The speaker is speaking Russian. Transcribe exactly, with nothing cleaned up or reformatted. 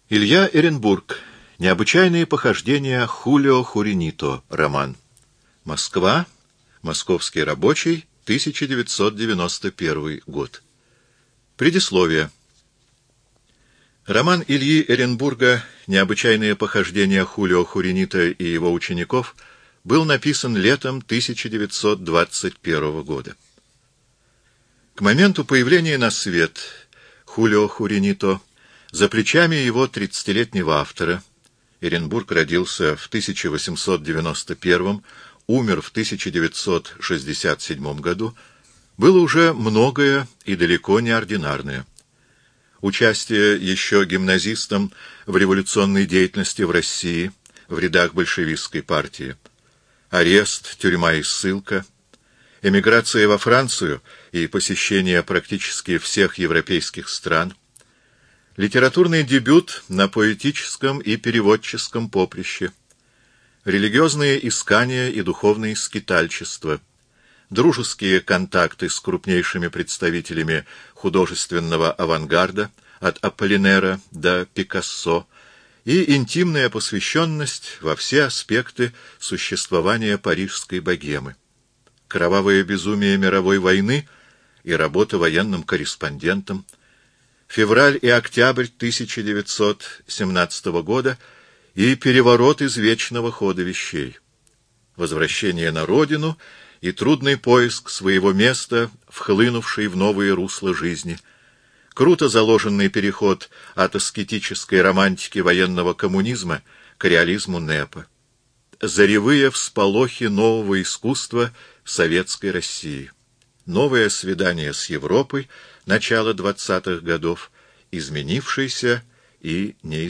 Илья Эренбург. Необычайные похождения Хулио Хуринито. Роман. Москва. Московский рабочий. тысяча девятьсот девяносто первый год. Предисловие. Роман Ильи Эренбурга «Необычайные похождения Хулио Хуринито и его учеников» был написан летом тысяча девятьсот двадцать первого года. К моменту появления на свет Хулио Хуринито за плечами его тридцатилетнего автора, Эренбург родился в тысяча восемьсот девяносто первом, умер в тысяча девятьсот шестьдесят седьмом году, было уже многое и далеко не ординарное. Участие еще гимназистом в революционной деятельности в России в рядах большевистской партии, арест, тюрьма и ссылка, эмиграция во Францию и посещение практически всех европейских стран, литературный дебют на поэтическом и переводческом поприще, религиозные искания и духовные скитальчества, дружеские контакты с крупнейшими представителями художественного авангарда от Аполлинера до Пикассо и интимная посвященность во все аспекты существования парижской богемы, кровавое безумие мировой войны и работа военным корреспондентом, февраль и октябрь тысяча девятьсот семнадцатого года и переворот извечного хода вещей, возвращение на родину и трудный поиск своего места, вхлынувший в новые русла жизни, круто заложенный переход от аскетической романтики военного коммунизма к реализму НЭПа, заревые всполохи нового искусства советской России, новое свидание с Европой начала двадцатых годов, изменившейся и неизменной.